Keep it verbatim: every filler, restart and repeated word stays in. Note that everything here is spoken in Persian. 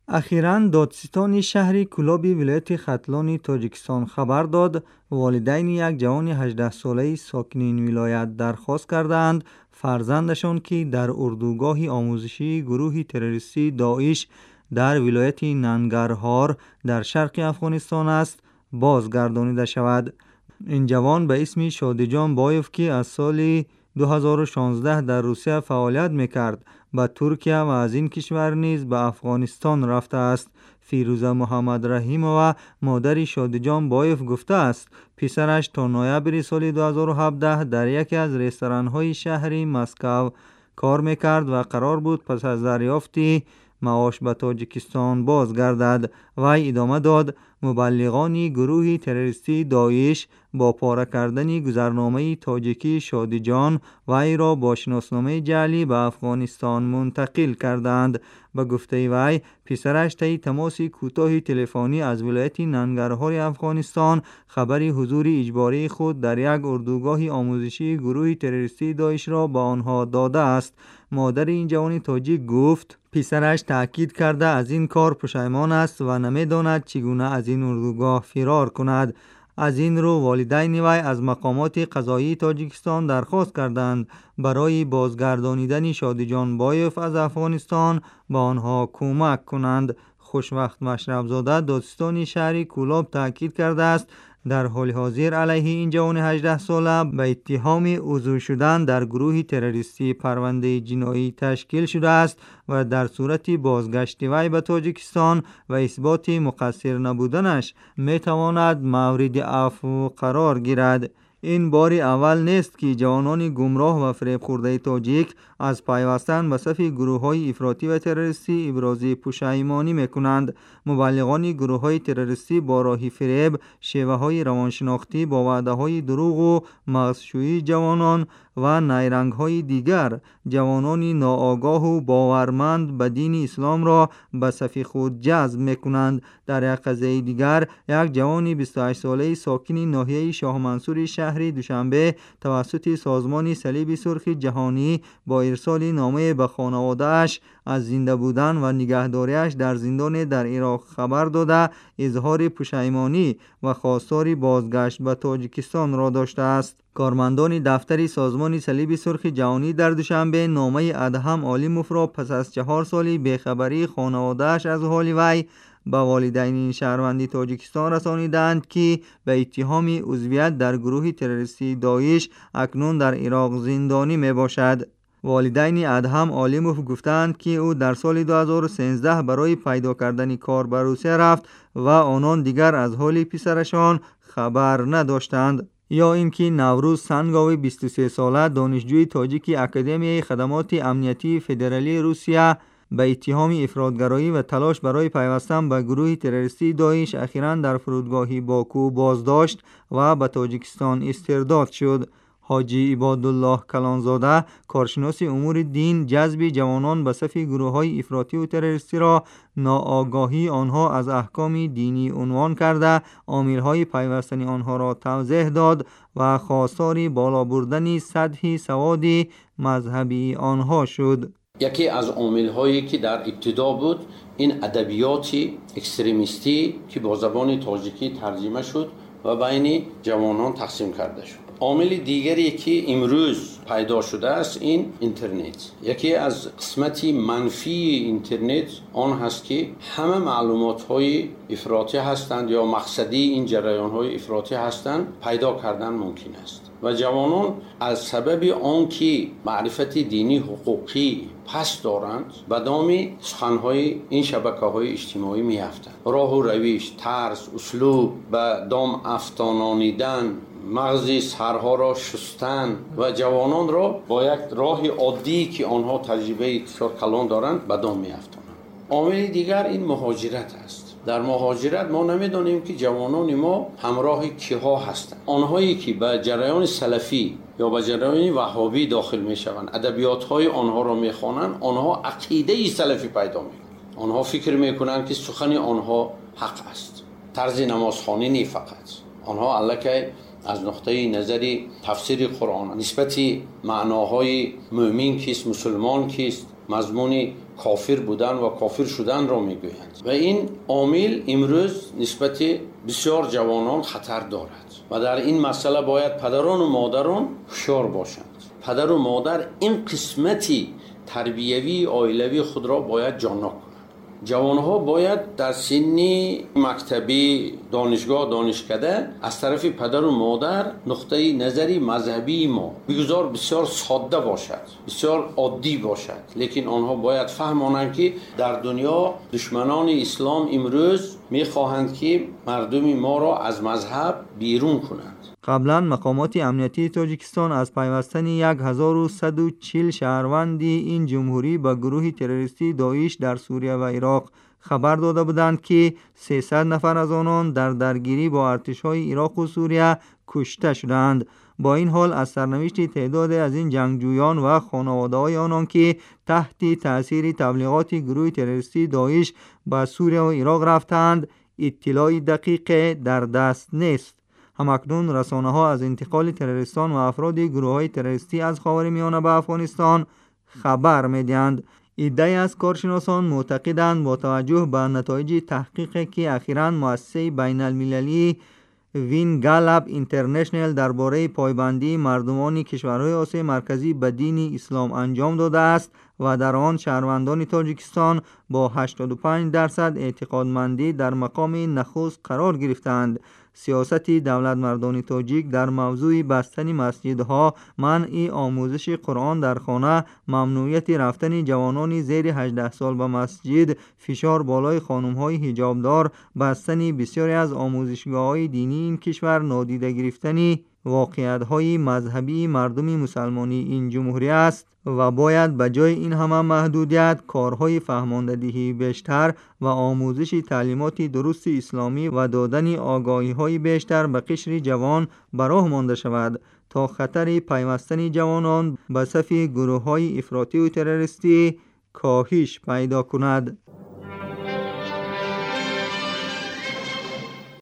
اخیراً دادستان شهری کولابی ولایت ختلان تاجیکستان خبر داد والدین یک جوان هجده ساله ساکن این ولایت درخواست کردند فرزندشان که در اردوگاه آموزشی گروه تروریستی داعش در ولایت ننگرهار در شرق افغانستان است بازگردانیده شود. این جوان به اسم شادیجان بایف که از سال دو هزار و شانزده در روسیه فعالیت میکرد به ترکیه و از این کشور نیز به افغانستان رفته است. فیروزه محمد رحیمова مادر شادیجان بایف گفته است پسرش تا نوامبر سال دو هزار و هفده در یکی از رستوران‌های شهری مسکو کار میکرد و قرار بود پس از دریافت معاش به تاجیکستان بازگردد. وی ادامه داد مبلغان گروه تروریستی داعش با پاره کردن گذرنامه تاجیکی شادیجان وی را با شناسنامه جعلی به افغانستان منتقل کردند. به گفته وی پسرش طی تماس کوتاه تلفنی از ولایت ننگرهار افغانستان خبر حضور اجباری خود در یک اردوگاه آموزشی گروه تروریستی داعش را به آنها داده است. مادر این جوان تاجیک گفت پسرش تاکید کرده از این کار پشیمان است و نمیداند چگونه از این اردوگاه فرار کند. از این رو والدین وی از مقامات قضایی تاجیکستان درخواست کردند برای بازگردانیدن شادیجان بایف از افغانستان به آنها کمک کنند. خوشوقت مشرفزاده دادستان شهری کولاب تاکید کرده است در حال حاضر علیه این جوان هجده ساله به اتهام عضو شدن در گروه تروریستی پرونده جنایی تشکیل شده است و در صورت بازگشت وی به تاجیکستان و اثبات مقصر نبودنش می تواند مورد عفو قرار گیرد. این بار اول نیست که جوانان گمراه و فریب خورده تاجیک از پیوستن به صف گروه‌های افراطی و تروریستی ابراز پشیمانی می‌کنند. مبلغان گروه‌های تروریستی با راه فریب، شیوه‌های روانشناختی با وعده‌های دروغ و مغزشویی جوانان و نیرنگ‌های دیگر جوانان ناآگاه و باورمند به دین اسلام را به صف خود جذب می‌کنند. در یک قضیه دیگر یک جوان بیست و هشت ساله ساکن ناحیه شاه منصور شهری دوشنبه توسط سازمان صلیب سرخ جهانی با ارسال نامه به خانواده‌اش از زنده بودن و نگهداریش در زندان در عراق خبر داده اظهار پشیمانی و خواستار بازگشت به تاجیکستان را داشته است. کارمندان دفتر سازمان صلیب سرخ جهانی در دوشنبه نامه ادهم عالیموف را پس از چهار سال بیخبری خانواده‌اش از حال وی به والدین این شهروند تاجیکستان رسانیدند که به اتهام عضویت در گروه تروریستی داعش اکنون در عراق زندانی می باشد. والدین ادهم عالیموف گفتند که او در سال دو هزار و سیزده برای پیدا کردن کار به روسیه رفت و آنان دیگر از حال پسرشان خبر نداشتند. یا اینکه نوروز سنگاوی بیست و سه ساله دانشجوی تاجیک اکادمی خدمات امنیتی فدرالی روسیه به اتهام افراطگرایی و تلاش برای پیوستن به گروه تروریستی داعش اخیراً در فرودگاه باکو بازداشت و به تاجیکستان استرداد شد. حاجی عبادالله کلانزاده کارشناس امور دین جذب جوانان به صف گروه‌های افراطی و تروریستی را ناآگاهی آنها از احکام دینی عنوان کرده عامل‌های پیوستن آنها را توضیح داد و خواستار بالا بردن سطح سواد مذهبی آنها شد. یکی از عامل‌هایی که در ابتدا بود این ادبیات اکستریمیستی که با زبان تاجیکی ترجمه شد و بین جوانان تقسیم کرده شد. عامل دیگری که امروز پیدا شده است این اینترنت. یکی از قسمت منفی اینترنت آن هست که همه معلومات‌های افراطی هستند یا مقصدی این جریان‌های افراطی هستند پیدا کردن ممکن است و جوانان از سبب آنکه معرفت دینی حقوقی پس دارند به دام سخن‌های این شبکه‌های اجتماعی می‌افتند. راه و روش، طرز، اسلوب به دام افتانانیدن، مغز سرها را شستن و جوانان را با یک راه عادی که آنها تجربه انتشار کلان دارند به دام می‌افتانند. عامل دیگر این مهاجرت است. در مهاجرت ما نمی‌دانیم که جوانان ما همراه کیها هستند. آنهایی که به جریان سلفی یا به جریان وهابی داخل می‌شوند، ادبیات‌های آنها را می‌خوانند، آنها عقیده سلفی پیدا می‌کنند. آنها فکر می‌کنند که سخن آنها حق است. طرز نمازخوانی نه فقط. آنها الکی از نقطه نظر تفسیر قرآن نسبت معناهای مؤمن کیست، مسلمان کیست، مضمون کافر بودن و کافر شدن را میگویند و این عامل امروز نسبت بسیار جوانان خطر دارد و در این مسئله باید پدران و مادران هوشیار باشند. پدر و مادر این قسمتی تربیوی عائلوی خود را باید جانا کنند. جوانها باید در سنی مکتبی، دانشگاه، دانشکده از طرف پدر و مادر نقطه نظری مذهبی ما بگذار بسیار ساده باشد، بسیار عادی باشد، لیکن آنها باید فهمانند که در دنیا دشمنان اسلام امروز میخواهند که مردم ما را از مذهب بیرون کنند. قبلا مقامات امنیتی تاجیکستان از پیوستن هزار و صد و چهل شهروند این جمهوری به گروه تروریستی داعش در سوریه و عراق خبر داده بودند که سیصد نفر از آنان در درگیری با ارتش‌های عراق و سوریه کشته شدند. با این حال از سرنوشت تعداد از این جنگجویان و خانواده‌های آنان که تحت تأثیر تبلیغات گروه تروریستی داعش به سوریه و عراق رفتند اطلاعی دقیق در دست نیست. همکنون رسانه‌ها از انتقال تروریستان و افراد گروه‌های تروریستی از خاورمیانه به افغانستان خبر می‌دهند. عده‌ای از کارشناسان معتقدند با توجه به نتایج تحقیقی که اخیراً مؤسسه بین المللی وین گالاب اینترنشنل درباره پایبندی مردمان کشورهای آسیای مرکزی به دین اسلام انجام داده است و در آن شهروندان تاجیکستان با هشتاد و پنج درصد اعتقادمندی در مقام نخست قرار گرفتند. سیاست دولت مردان تاجیک در موضوع بستن مسجدها، منع آموزش قرآن در خانه، ممنوعیت رفتن جوانان زیر هجده سال به مسجد، فشار بالای خانم‌های حجابدار، بستن بسیاری از آموزشگاه‌های دینی این کشور، نادیده گرفتن واقعیت‌های مذهبی مردم مسلمانی این جمهوری است و باید به جای این همه محدودیت کارهای فهماندهی بیشتر و آموزش تعلیمات درست اسلامی و دادن آگاهی‌های بیشتر به قشر جوان براه مانده شود تا خطر پیوستن جوانان به صف گروه‌های افراطی و تروریستی کاهش پیدا کند.